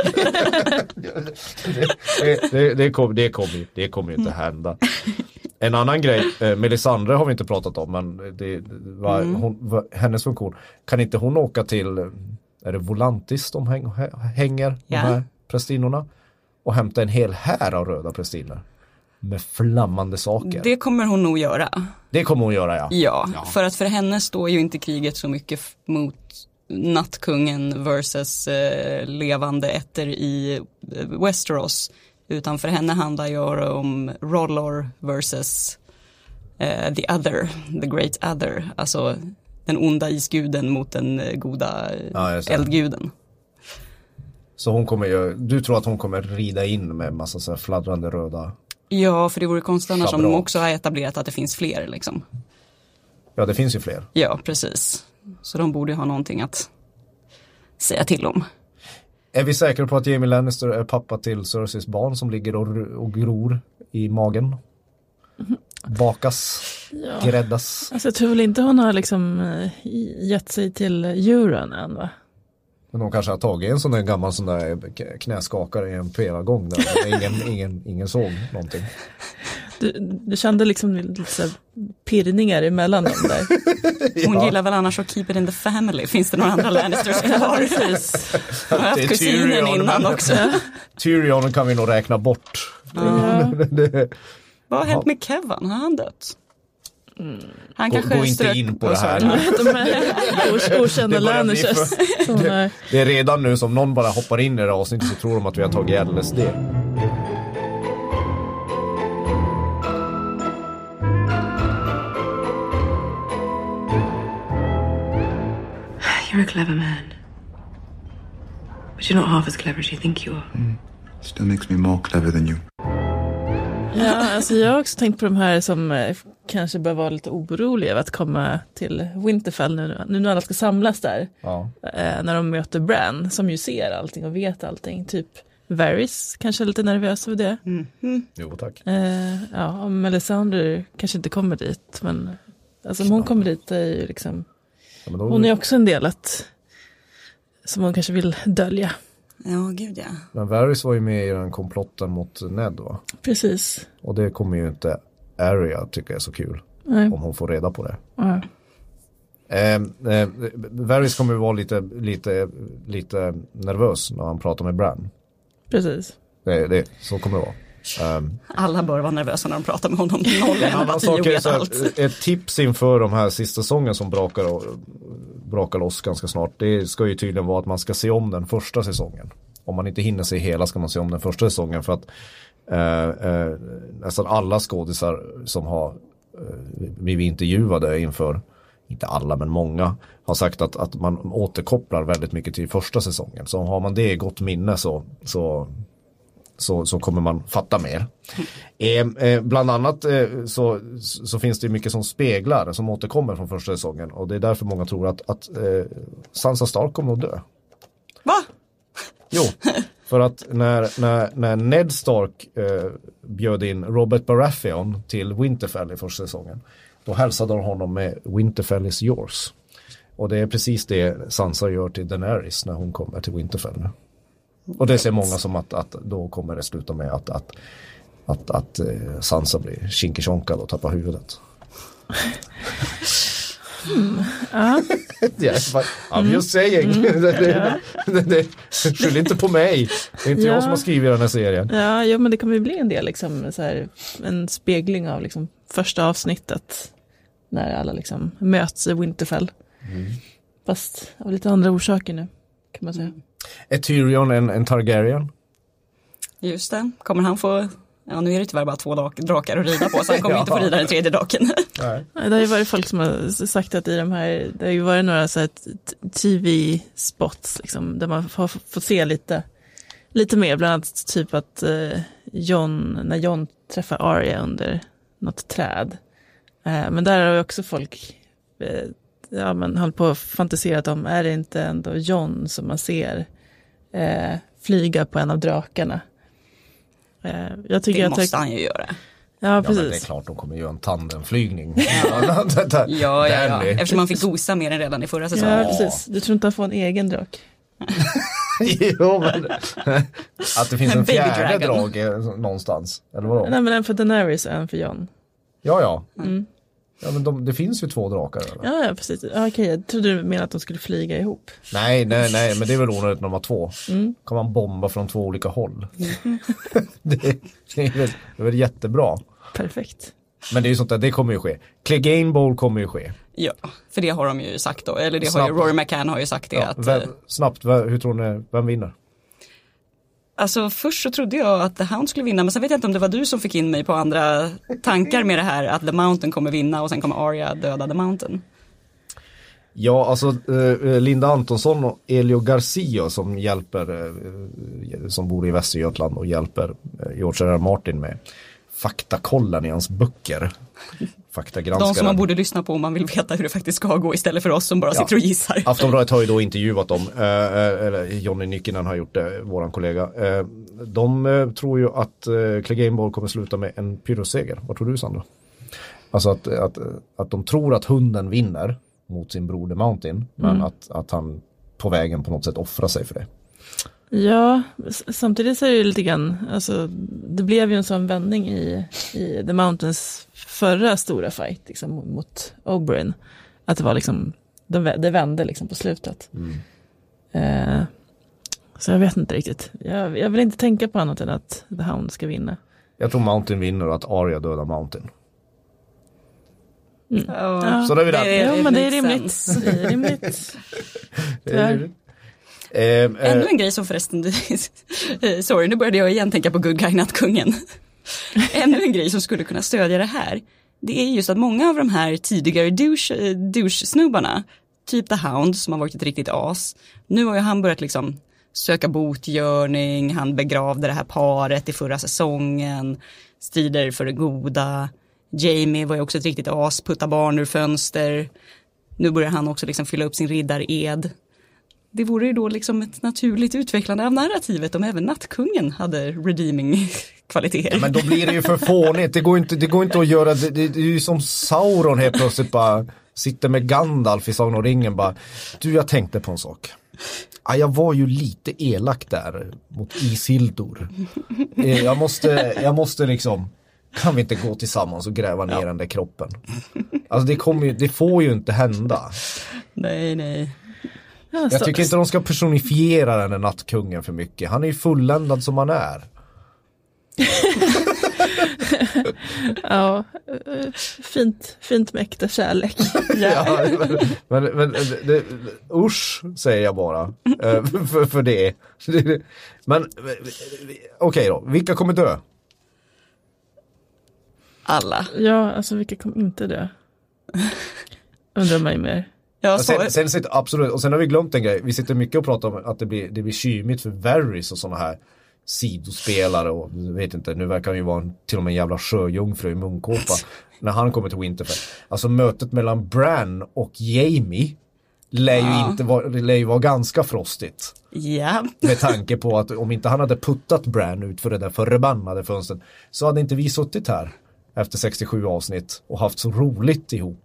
det, det, det, kom, det kommer ju det kommer inte hända. En annan grej, eh, Melisandre har vi inte pratat om, men det var, Mm. hon, var, hennes funktion. Kan inte hon åka till, är det Volantis de häng, hänger, de Ja. här prästinnorna, och hämta en hel här av röda prästinnor med flammande saker? Det, Det kommer hon nog göra. det kommer hon göra, ja. Ja, för att för henne står ju inte kriget så mycket f- mot nattkungen versus eh, levande ätter i eh, Westeros. Utan för henne handlar ju om Rollor versus eh, the other, the great other. Alltså den onda isguden mot den eh, goda eh, Ja, just det. eldguden. Så hon kommer ju, du tror att hon kommer rida in med massa så här fladdrande röda? Ja, för det vore konstigt annars om de Schabrak. också har etablerat att det finns fler liksom. Ja, det finns ju fler. Ja, precis. Så de borde ju ha någonting att säga till om. Är vi säkra på att Jaime Lannister är pappa till Cerseis barn som ligger och, och gror i magen? Bakas, Ja. gräddas. Alltså jag tror väl inte hon har liksom eh, gett sig till Euron än, va? Men de kanske har tagit en sån där gammal sån där k- knäskakare i en pelargång där ingen, ingen, ingen såg någonting. Du, du kände liksom lite så här pirrningar emellan dem där. Hon Ja. gillar väl annars att keep it in the family. Finns det några andra Lannisters kvar? Precis. Hon har Det är haft kusinen Tyrion, innan men- också. Tyrion kan vi nog räkna bort. Det- Vad har hänt med Kevin? Har han dött? Han Gå, kanske gå inte strök- in på det Oh, sorry. här. De här o- okända Det börjar bli Lannisters. för- som är- Det är redan nu som någon bara hoppar in i det här avsnittet så tror de att vi har tagit L S D. You're a clever man. But you're not half as clever as you think you are. Still makes me more clever than you. Ja, alltså jag har också tänkt på de här som eh, kanske bör vara lite oroliga över att komma till Winterfell nu, nu när alla ska samlas där. Ja. Eh, när de möter Bran som ju ser allting och vet allting. Typ Varys kanske är lite nervös över det. Jo, tack. Eh, ja, om Melisandre kanske inte kommer dit. Men alltså om hon kommer dit är ju liksom, Ja, men då, hon är också en del att, som hon kanske vill dölja. Ja, gud ja. men Varys var ju med i den komplotten mot Ned, va? Precis. Och det kommer ju inte Arya tycka är så kul. Nej. Om hon får reda på det. Ja. Eh, eh, Varys kommer ju vara lite, lite, lite nervös när han pratar med Bran. Precis. Det, det, så kommer det vara. Um, Alla bör vara nervösa när de pratar med honom. Noll en eller annan tio sak är vet så allt. att ett tips inför de här sista säsongen som brakar, och, brakar loss ganska snart. Det ska ju tydligen vara att man ska se om den första säsongen. Om man inte hinner se hela ska man se om den första säsongen, för att eh, eh, nästan alla skådisar som har eh, blivit intervjuade inför, inte alla men många, har sagt att, att man återkopplar väldigt mycket till första säsongen. Så har man det i gott minne så, så, så, så kommer man fatta mer. Eh, eh, bland annat eh, så, så finns det mycket som speglar, som återkommer från första säsongen. Och det är därför många tror att, att eh, Sansa Stark kommer att dö. Va? Jo, för att när, när, när Ned Stark eh, bjöd in Robert Baratheon till Winterfell i första säsongen, då hälsade de honom med Winterfell is yours. Och det är precis det Sansa gör till Daenerys när hon kommer till Winterfell nu. Och det ser många som att, att då kommer det sluta med att, att, att, att eh, Sansa blir kinkechonkad och tappar huvudet. Mm. Ja. Yes, but I'm just saying. Mm. det, det, det, det, skyll inte på mig. Det är inte Ja. jag som har skrivit den här serien. Ja, ja, men det kommer ju bli en del liksom, så här, en spegling av liksom, första avsnittet när alla liksom, möts i Winterfell. Mm. Fast av lite andra orsaker nu, kan man säga. Är Tyrion en, en Targaryen? Just det. Kommer han få... Ja, nu är det tyvärr bara två dak- drakar att rida på, så han kommer Ja. inte få rida den tredje draken. Nej. Det har ju varit folk som har sagt att i de här, det har ju varit några så här T V-spots liksom, där man har fått se lite, lite mer, bland annat typ att eh, Jon, när Jon träffar Arya under något träd. Eh, men där har ju också folk eh, ja, men håller på att fantiserat om, är det inte ändå Jon som man ser eh, flyga på en av drakarna? Eh, jag tycker Det att måste han ju göra. Ja, precis. Ja, men det är klart de kommer göra en tandemflygning. Ja, ja, ja, ja. Eftersom man fick gosa mer än redan i förra säsongen. Ja, precis. Du tror inte att få en egen drak? Jo, men att det finns en, en fjärde drag någonstans. Eller vadå? Nej, men en för Daenerys och en för Jon. Ja, ja. Mm. Ja, men de, det finns ju två drakar. Eller? Ja, ja, precis. Ja, okej, jag trodde du menade att de skulle flyga ihop. Nej, nej, nej, men det är väl onödigt när de har två. Mm. Kan man bomba från två olika håll. Mm. det, det, är väl, det är väl jättebra. Perfekt. Men det är ju sånt där, det kommer ju ske. Clegane Bowl kommer ju ske. Ja, för det har de ju sagt då. Eller det snabbt. har ju Rory McCann har ju sagt det. Ja, att, vem, snabbt, hur tror ni, vem vinner? Alltså först så trodde jag att The Hound skulle vinna, men sen vet jag inte om det var du som fick in mig på andra tankar med det här att The Mountain kommer vinna och sen kommer Arya döda The Mountain. Ja, alltså eh, Linda Antonsson och Elio Garcia som hjälper, eh, som bor i Västergötland och hjälper eh, George R. R. Martin med faktakollen i hans böcker. De som man borde lyssna på om man vill veta hur det faktiskt ska gå istället för oss som bara ja. sitter och gissar. Aftonbladet har ju då intervjuat dem, eh, eller Johnny Nyckinen har gjort det, våran kollega. Eh, de eh, tror ju att eh, Clegane Bowl kommer sluta med en pyrrhusseger. Vad tror du, Sandra? Alltså att, att, att de tror att hunden vinner mot sin bror The Mountain, men mm. att, att han på vägen på något sätt offrar sig för det. Ja, samtidigt så är det lite grann, alltså det blev ju en sån vändning i, i The Mountains förra stora fight liksom, mot Oberyn, att det var liksom, det, det vände liksom på slutet. Mm. Eh, så jag vet inte riktigt. Jag, jag vill inte tänka på annat än att The Hound ska vinna. Jag tror Mountain vinner och att Arya dödar Mountain. Mm. Ja, så då är vi där. Det är, ja, men det är rimligt. Det är rimligt. det är rimligt. Eh, eh, Ännu en grej som förresten, sorry nu började jag igen tänka på Good Guy Nattkungen. Ännu en grej som skulle kunna stödja det här, det är just att många av de här tidigare douche, douche-snubbarna, typ The Hound som har varit ett riktigt as, nu har ju han börjat liksom söka botgörning, han begravde det här paret i förra säsongen, strider för det goda. Jamie var ju också ett riktigt as, putta barn ur fönster. Nu börjar han också liksom fylla upp sin riddared. Det vore ju då liksom ett naturligt utvecklande av narrativet om även Nattkungen hade redeeming kvaliteter. Ja, men då blir det ju för fånigt. Det går inte, det går inte att göra, det, det, det är ju som Sauron helt plötsligt bara sitter med Gandalf i Sagan om ringen bara, du jag tänkte på en sak. Ja, jag var ju lite elak där mot Isildur. Jag måste, jag måste liksom, kan vi inte gå tillsammans och gräva ner ja. den där kroppen? Alltså det kommer ju, det får ju inte hända. Nej, nej. Jag tycker inte de ska personifiera den där Nattkungen för mycket. Han är ju fulländad som han är. Ja, fint, fint med äkta kärlek. Ja, men, men, men det, usch säger jag bara för, för det. Men okej okay då, vilka kommer dö? Alla. Ja, alltså vilka kommer inte dö? Undrar mig mer. Ja, sen, sen sitter, absolut, och sen har vi glömt en grej. Vi sitter mycket och pratar om att det blir, det blir kymigt för Varys och sådana här sidospelare och vet inte, nu verkar han ju vara en, till och med en jävla sjöjungfru i munkåpa när han kommer till Winterfell. Alltså mötet mellan Bran och Jaime lär ju, ja. inte vara, lär ju vara ganska frostigt. Ja. Med tanke på att om inte han hade puttat Bran ut för det där förbannade fönstret så hade inte vi suttit här efter sextiosju avsnitt och haft så roligt ihop.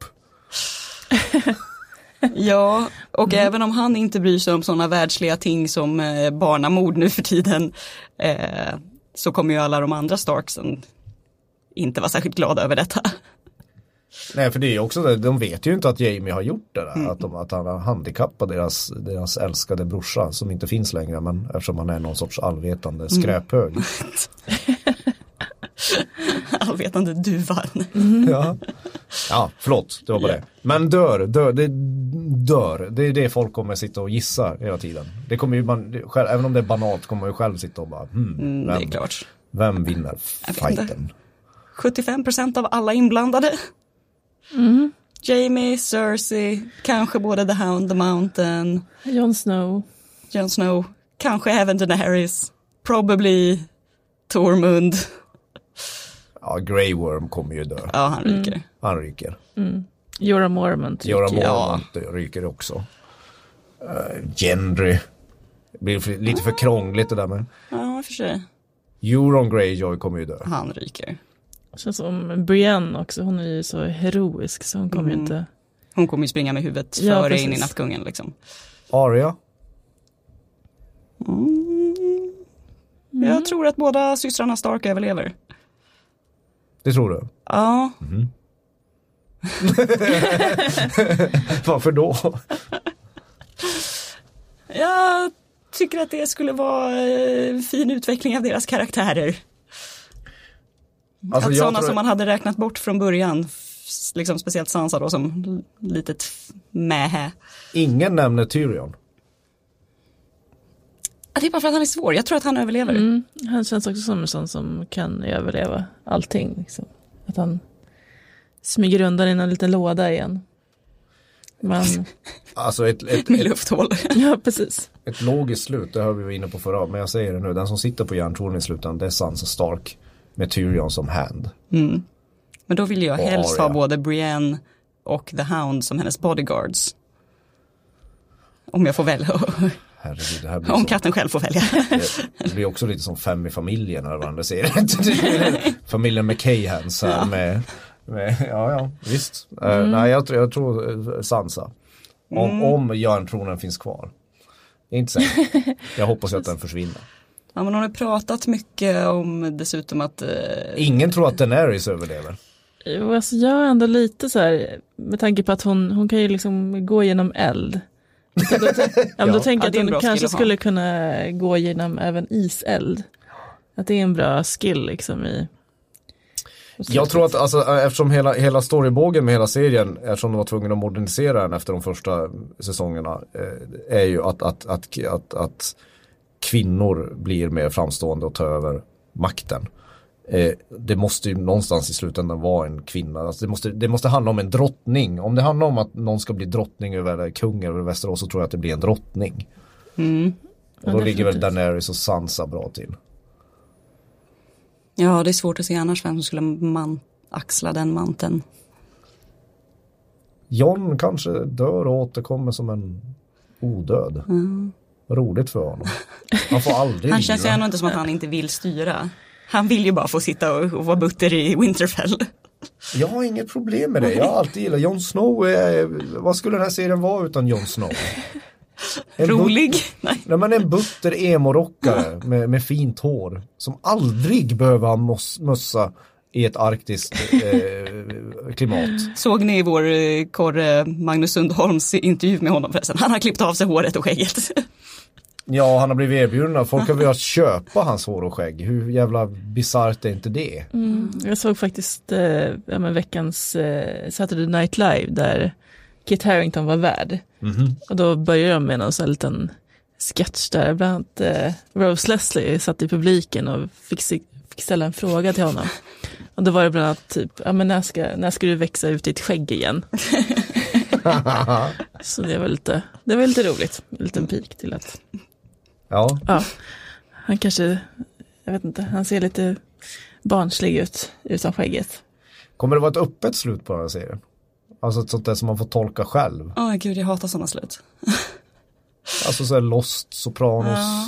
Ja, och mm. även om han inte bryr sig om sådana världsliga ting som eh, barnamord nu för tiden eh, så kommer ju alla de andra Starksen inte vara särskilt glada över detta. Nej, för det är ju också det, de vet ju inte att Jaime har gjort det där, mm. att, de, att han har handikappat deras, deras älskade brorsa som inte finns längre, men eftersom han är någon sorts allvetande skräphög. Mm. Allvetande duvan. Mm. Ja. Ja, förlåt, det var bara yeah. det. Men dör, dör, det dör. Det är det folk kommer sitta och gissa hela tiden. Det kommer ju man, det, själv, även om det är banalt kommer man ju själv sitta och bara, hmm, mm, vem, det är klart. Vem vinner fighten? sjuttiofem procent av alla inblandade. Mm. Jaime, Cersei, kanske både The Hound, The Mountain. Jon Snow. Jon Snow, kanske även Daenerys. Probably Tormund. Ja, Grey Worm kommer ju dö. Ja, han ryker. Mm. Han ryker. Mm. Jorah Mormont ryker. Jorah Mormont ja. ryker också. Uh, Gendry. Det blir för, lite för krångligt det där med. Ja, för sig. Euron Greyjoy kommer ju dö. Han ryker. Känns som Brienne också, hon är ju så heroisk så hon kommer mm. ju inte... Hon kommer ju springa med huvudet ja, före precis. in i nattgungen liksom. Arya? Mm. Mm. Jag tror att båda systrarna Stark överlever. Det tror du? Ja. Mm. Varför då? Jag tycker att det skulle vara en fin utveckling av deras karaktärer. Alltså, att sådana tror... som man hade räknat bort från början, liksom speciellt Sansa då som litet mähä. Ingen nämner Tyrion. Det är bara för att han är svår. Jag tror att han överlever. Mm. Han känns också som en sån som kan överleva allting. Liksom. Att han smyger undan i en liten låda igen. Men... Alltså ett, ett, med ett, lufthål. Ja, precis. Ett logiskt slut, det har vi var inne på förra. Men jag säger det nu, den som sitter på järntronen i slutändan, det är Sansa Stark. Med Tyrion som hand. Mm. Men då vill jag och helst Arya. ha både Brienne och The Hound som hennes bodyguards. Om jag får välja. Herregud, det här blir om som, katten själv får välja. Det blir också lite som Fem i familjen när varandra ser. Familjen med Cahans här ja. med, med, ja ja, visst. Mm. Uh, nej, jag, jag tror uh, Sansa. Om, mm. om järntronen finns kvar. Det är inte säkert. Jag hoppas att den försvinner. Ja, men hon har pratat mycket om dessutom att... Uh... Ingen tror att Daenerys överlever. Jo, alltså jag är ändå lite så här, med tanke på att hon, hon kan ju liksom gå genom eld. Så då, ja, men då tänker jag ja, att hon kanske skulle kunna gå genom även iseld. Att det är en bra skill liksom i... Jag tror att alltså, eftersom hela, hela storybågen med hela serien, eftersom de var tvungna att modernisera den efter de första säsongerna, eh, är ju att, att, att, att, att kvinnor blir mer framstående och tar över makten. Eh, det måste ju någonstans i slutändan vara en kvinna. Alltså det, måste, det måste handla om en drottning. Om det handlar om att någon ska bli drottning över, eller kung över Västerås, så tror jag att det blir en drottning. Mm. Och då ja, ligger väl Daenerys och Sansa bra till. Ja, det är svårt att se annars vem som skulle man axla den manteln. Jon kanske dör och återkommer som en odöd. Mm. Roligt för honom. Han får aldrig Han känns ju ändå inte som att han inte vill styra. Han vill ju bara få sitta och, och vara butter i Winterfell. Jag har inget problem med det. Jag har alltid gillat Jon Snow. Är, vad skulle den här serien vara utan Jon Snow? En Rolig? But- Nej. Nej, men en butter emo-rockare med, med fint hår. Som aldrig behöver ha mos- mössa i ett arktiskt eh, klimat. Såg ni vår eh, korre Magnus Sundholms intervju med honom förresten? Han har klippt av sig håret och skägget. Ja, han har blivit erbjuden. Folk har velat köpa hans hår och skägg. Hur jävla bizarrt är inte det? Mm. Jag såg faktiskt eh, ja, men veckans eh, Saturday Night Live där Kit Harington var värd. Mm-hmm. Och då började de med någon sån här liten sketch där. Bland annat eh, Rose Leslie satt i publiken och fick, fick ställa en fråga till honom. Och då var det bland annat typ, ja men när ska, när ska du växa ut ditt skägg igen? Så det var lite, det var lite roligt. En liten pik till att ja. ja, han kanske, jag vet inte, han ser lite barnslig ut utan skägget. Kommer det vara ett öppet slut på den här serien? Alltså ett sånt där som man får tolka själv. Åh oh, gud, jag hatar sådana slut. Alltså så här Lost, Sopranos. Ja.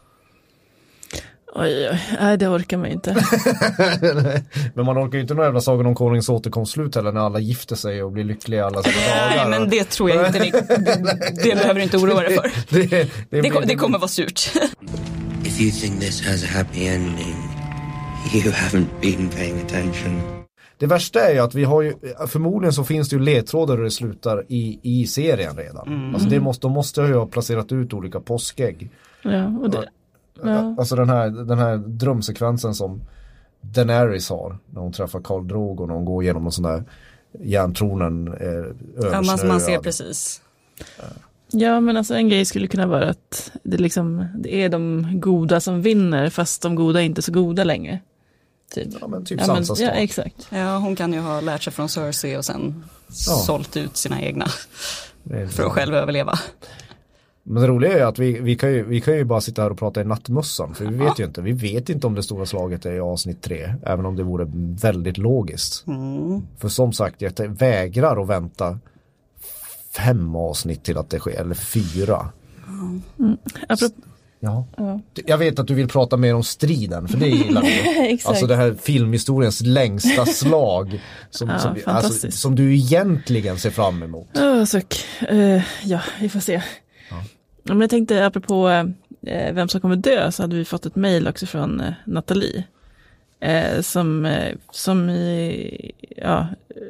Oj, oj, nej det orkar man inte. Men man orkar ju inte någon jävla Sagan om konungens återkomstslut eller när alla gifter sig och blir lyckliga alla sina dagar. Nej, men det tror jag inte. Det, det behöver du inte oroa dig för. det, det, det, det, det kommer vara surt. If you think this has a happy ending, you haven't been paying attention. Det värsta är ju att vi har ju, förmodligen så finns det ju ledtrådar där det slutar i, i serien redan. Mm. Alltså det måste, de måste ju ha placerat ut olika påskägg. Ja, och det... Ja. Alltså den här, den här drömsekvensen som Daenerys har när hon träffar Khal Drogo och när hon går igenom en sån där järntronen eh, översnöad. Ja, man, man ser precis. Ja. Ja, men alltså en grej skulle kunna vara att det, liksom, det är de goda som vinner fast de goda är inte så goda längre. Typ. Ja, men typ ja, Sansa men, ja, exakt. Ja, hon kan ju ha lärt sig från Cersei och sen ja. sålt ut sina egna för att själv överleva. Men det roliga är att vi, vi, kan ju, vi kan ju bara sitta här och prata i nattmössan. För vi vet ja. ju inte. Vi vet inte om det stora slaget är i avsnitt tre. Även om det vore väldigt logiskt. Mm. För som sagt, jag vägrar att vänta fem avsnitt till att det sker. Eller fyra. Mm. Apropå, Ja. ja. Jag vet att du vill prata mer om striden, för det gillar du. Alltså det här filmhistoriens längsta slag som, ja, som, alltså, som du egentligen ser fram emot. Oh, suck. Uh, ja, vi får se. Ja. Men jag tänkte apropå uh, vem som kommer dö, så hade vi fått ett mejl också från uh, Nathalie. Uh, som, uh, som uh, ja,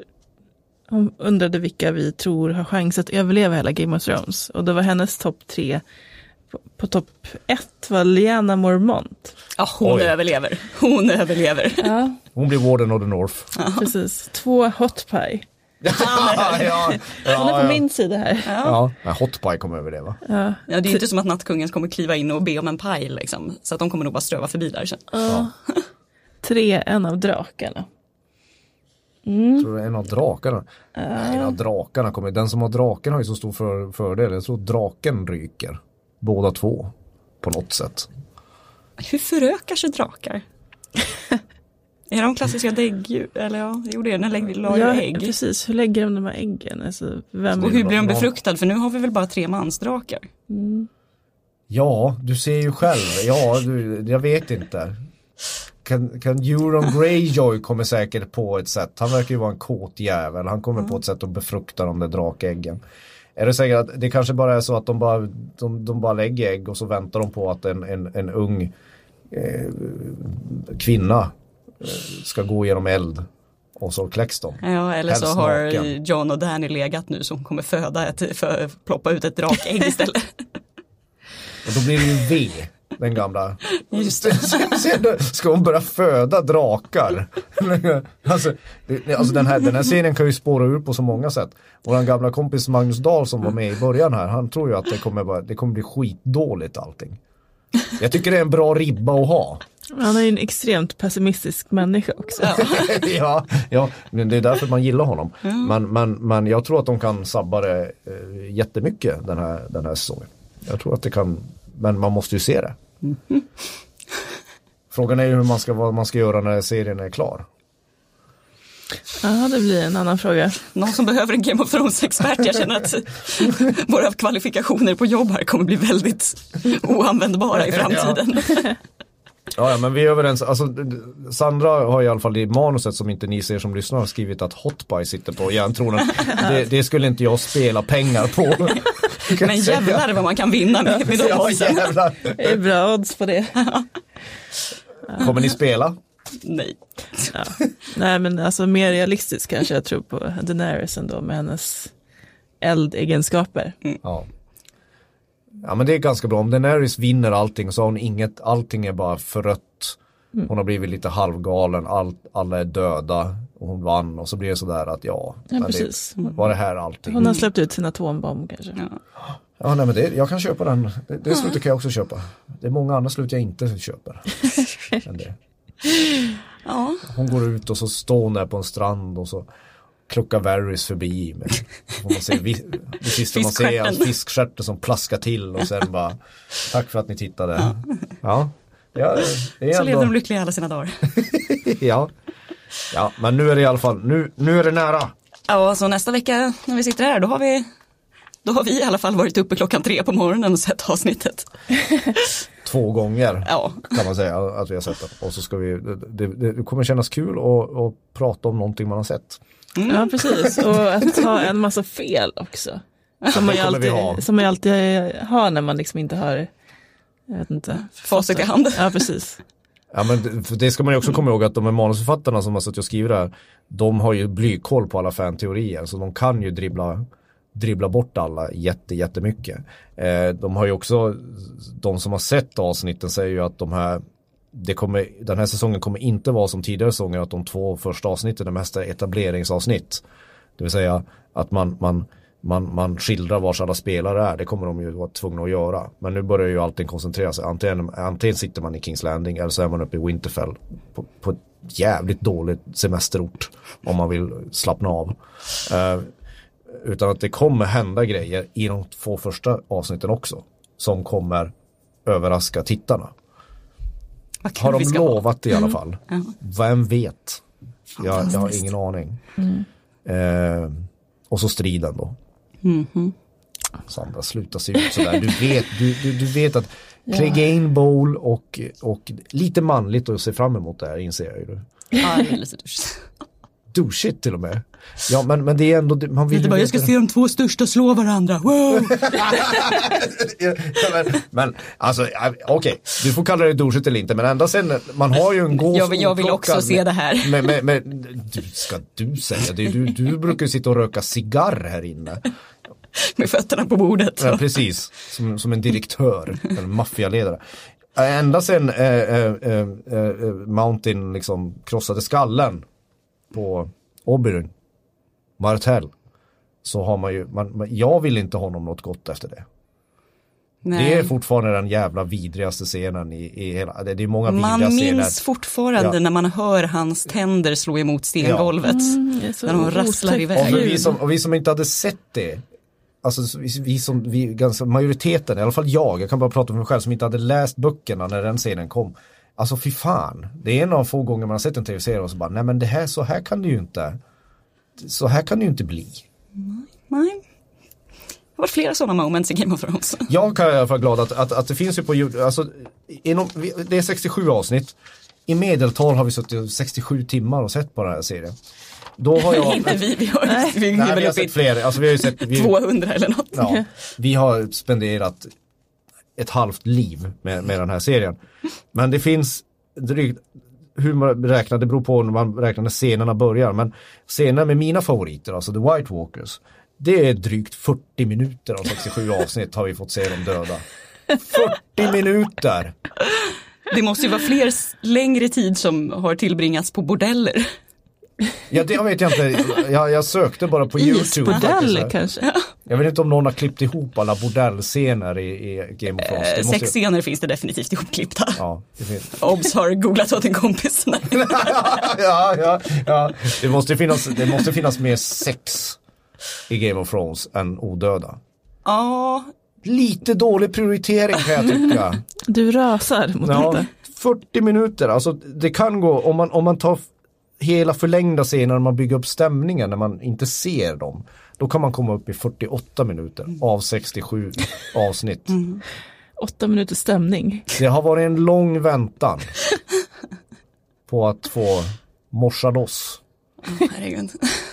hon undrade vilka vi tror har chans att överleva hela Game of Thrones. Och det var hennes topp tre. På, på topp ett var Lyanna Mormont. Ja, hon Oj. överlever. Hon överlever. Ja. Hon blir Warden of the North. Ja. Precis. Två Hot Pie. ja, ja, ja, hon är på ja. min sida här. Ja, ja. Hot Pie kommer överleva. Ja. Ja, det är inte som att nattkungen kommer kliva in och be om en paj liksom. Så att de kommer nog bara ströva förbi där sen. Ja. Tre, en av drakarna. Mm. Tror du en av drakarna? Uh. Nej, en av drakarna kommer. Den som har draken har ju så stor för, fördel. Jag tror draken ryker. Båda två. På något sätt. Hur förökar sig drakar? Är de klassiska däggdjur? Eller ja, jo det är när lägger la ja, ägg. Precis, hur lägger de de här äggen? Alltså, vem och hur blir de befruktade? För nu har vi väl bara tre mansdrakar. Mm. Ja, du ser ju själv. Ja, du, jag vet inte. Kan, kan Euron Greyjoy kommer säkert på ett sätt. Han verkar ju vara en kåt jävel. Han kommer mm. på ett sätt att befrukta de där drakäggen. Är det säkert att det kanske bara är så att de bara, de, de bara lägger ägg och så väntar de på att en, en, en ung eh, kvinna eh, ska gå genom eld och så kläcks de. Ja, eller Helst så har naken. John och Danny legat nu som kommer föda ett, för, ploppa ut ett drakägg istället. Och då blir det ju V. Den gamla. Just det. Ska hon börja föda drakar? alltså, det, alltså den, här, den här serien kan ju spåra ur på så många sätt. Och den gamla kompis Magnus Dahl som var med i början här, han tror ju att det kommer, bara, det kommer bli skitdåligt allting. Jag tycker det är en bra ribba att ha. Han är ju en extremt pessimistisk människa också. ja, ja, men det är därför man gillar honom. Mm. Men, men, men jag tror att de kan sabba det eh, jättemycket den här, den här säsongen. Jag tror att det kan, men man måste ju se det. Mm. Frågan är ju hur man ska, vad man ska göra när serien är klar. Ja, det blir en annan fråga. Någon som behöver en Game of Thrones-expert. Jag känner att våra kvalifikationer på jobb här kommer bli väldigt oanvändbara i framtiden. Ja. Ja, ja, men vi är överens. Alltså, Sandra har i alla fall i manuset som inte ni ser som lyssnar skrivit att Hot Pie sitter på järntronen. det, det skulle inte jag spela pengar på. Men jävlar vad man kan vinna med, med de ja, jävlar. Det är bra odds på det. Kommer ni spela? Nej. Ja. Nej, men alltså mer realistiskt kanske jag tror på Daenerys ändå med hennes eldegenskaper. Mm. Ja. Ja, men det är ganska bra. Om Daenerys vinner allting så har hon inget, allting är bara förrött. Hon har blivit lite halvgalen, all, alla är döda och hon vann och så blir det sådär att ja, ja precis. Det, var det här allting. Hon har släppt ut sin atombomb kanske. Ja, ja nej, men det, jag kan köpa den. Det, det slutet kan jag också köpa. Det är många andra slut jag inte köper. det. Ja. Hon går ut och så står hon där på en strand och så kluckar Varys förbi med, får man se, det sista man ser är fiskstjärten som plaskar till och sen bara tack för att ni tittade. Ja, ja det är så ändå... lever de lyckliga alla sina dagar. ja. ja, men nu är det i alla fall, nu, nu är det nära. Ja, så nästa vecka när vi sitter här, då har vi då har vi i alla fall varit uppe klockan tre på morgonen och sett avsnittet. Två gånger ja. kan man säga att vi har sett det. Och så ska vi, det, det, det kommer kännas kul att, att prata om någonting man har sett. Mm. Ja, precis. Och att ha en massa fel också. Som man ju alltid, som man alltid har när man liksom inte har, jag vet inte. Facit i hand. Ja, precis. Ja, men för det ska man ju också komma ihåg att de här manusförfattarna som har suttit och skrivit där, de har ju blykoll på alla fan-teorier. Så de kan ju dribbla, dribbla bort alla jätte, jättemycket. Eh, de har ju också, de som har sett avsnitten säger ju att de här Det kommer, den här säsongen kommer inte vara som tidigare säsonger att de två första avsnitten är mest etableringsavsnitt. Det vill säga att man, man, man, man skildrar vars alla spelare är. Det kommer de ju vara tvungna att göra. Men nu börjar ju allting koncentrera sig. Antingen, antingen sitter man i King's Landing eller så är man uppe i Winterfell på, på ett jävligt dåligt semesterort om man vill slappna av. Uh, utan att det kommer hända grejer i de två första avsnitten också som kommer överraska tittarna. Har de lovat det i alla fall? Mm. Vem vet? Jag, jag har ingen aning. Mm. Eh, och så striden då. Mm-hmm. Sandra, sluta se ut sådär. Du vet, du, du, du vet att Clegane Bowl och, och lite manligt att se fram emot det här, inser jag ju. Ja, det är lite duschigt. Duschigt till och med. Ja, men, men det är ändå... Man vill det bara, jag ska se de två största slå varandra. Wow! ja, men, men alltså, okej, okay. Du får kalla det duschigt eller inte, men ända sen, man har ju en gås. Jag vill, jag vill också se det här. Men, men, men, du ska du säga det? Du, du brukar sitta och röka cigarr här inne. Med fötterna på bordet. Ja, precis. Som, som en direktör, en maffialedare. Ända sen äh, äh, äh, äh, Mountain liksom krossade skallen på Oberyn, Martell, så har man ju, man, jag vill inte ha honom något gott efter det. Nej. Det är fortfarande den jävla vidrigaste scenen i, i hela, det är många vidriga man scener. Man minns fortfarande ja. när man hör hans tänder slå emot stengolvet. Ja. Mm, när de rasslar iväg. Och vi, som, och vi som inte hade sett det, alltså vi, vi som, vi, ganska majoriteten, i alla fall jag, jag kan bara prata för mig själv som inte hade läst böckerna när den scenen kom. Alltså fy fan, det är en av få gånger man har sett en tv-serie och så bara, nej men det här, så här kan det ju inte, så här kan det ju inte bli. Nej, nej. Det var flera sådana moments i Game of Thrones. Jag kan i alla fall glad att, att, att det finns ju på YouTube, alltså inom, det är sextiosju avsnitt, i medeltal har vi suttit sextiosju timmar och sett på den här serien. Då har jag... inte vi, vi har, nej, vi, nej, vi har sett fler, alltså vi har ju sett... Vi, tvåhundra eller något. Ja, vi har spenderat ett halvt liv med, med den här serien. Men det finns drygt, hur man räknar, det beror på när man räknar när scenerna börjar, men scenerna med mina favoriter, alltså The White Walkers, det är drygt fyrtio minuter av sextiosju avsnitt har vi fått se dem döda. fyrtio minuter! Det måste ju vara fler längre tid som har tillbringats på bordeller. Ja, det vet jag inte. Jag, jag sökte bara på YouTube. Isbordell kanske. Jag vet inte om någon har klippt ihop alla bordellscener i, i Game of Thrones. Eh, sex jag... scener finns det definitivt ihopklippta. Ja, det finns. Obs har googlat åt en kompis. ja, ja, ja. Det måste finnas, det måste finnas mer sex i Game of Thrones än odöda. Ja. Lite dålig prioritering kan jag tycka. Du rasar mot ja, detta. fyrtio minuter, alltså det kan gå, om man, om man tar hela förlängda scener när man bygger upp stämningen när man inte ser dem, då kan man komma upp i fyrtioåtta minuter av sextiosju avsnitt. Mm. Åtta minuters stämning. Det har varit en lång väntan på att få morsa loss. Oh, herregud.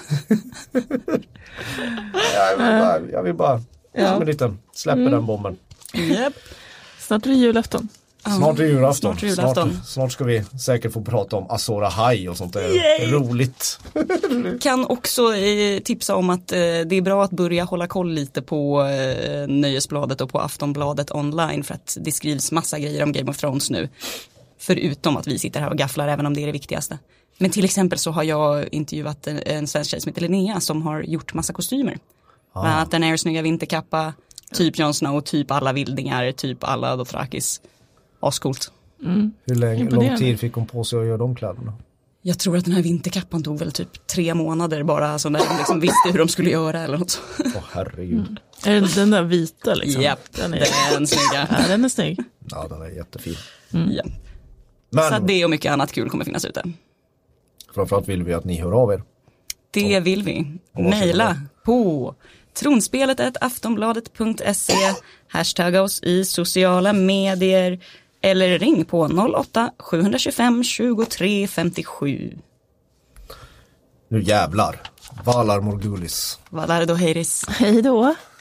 jag vill bara, jag vill bara ja. som en liten, släpper mm. den bomben. Yep. Snart är det julafton. Snart är julafton. Snart, är julafton. Snart, snart ska vi säkert få prata om Azor Ahai och sånt där. Yay! Roligt. Kan också eh, tipsa om att eh, det är bra att börja hålla koll lite på eh, Nöjesbladet och på Aftonbladet online, för att det skrivs massa grejer om Game of Thrones nu. Förutom att vi sitter här och gafflar, även om det är det viktigaste. Men till exempel så har jag intervjuat en, en svensk tjej som heter Linnea som har gjort massa kostymer. Ah. Bland annat den här snygga vinterkappa, typ Jon Snow, typ alla vildingar, typ alla Dothrakis. Ascoolt. Mm. Hur länge, lång tid fick hon på sig att göra de kläderna? Jag tror att den här vinterkappan tog väl typ tre månader bara, alltså när de liksom visste hur de skulle göra eller något. Åh oh, herregud. Mm. Är det den där vita liksom? Japp, den är den snygga. Ja, den är snygg. Ja, den är jättefin. Mm. Ja. Men, så det och mycket annat kul kommer finnas ute. Framförallt vill vi att ni hör av er. Det vill vi. Maila på tronspelet at aftonbladet punkt se, hashtagga oss i sociala medier eller ring på noll åtta sju två fem tjugotre femtiosju. Nu jävlar. Valar Morgulis. Valar då heiris. Hej då.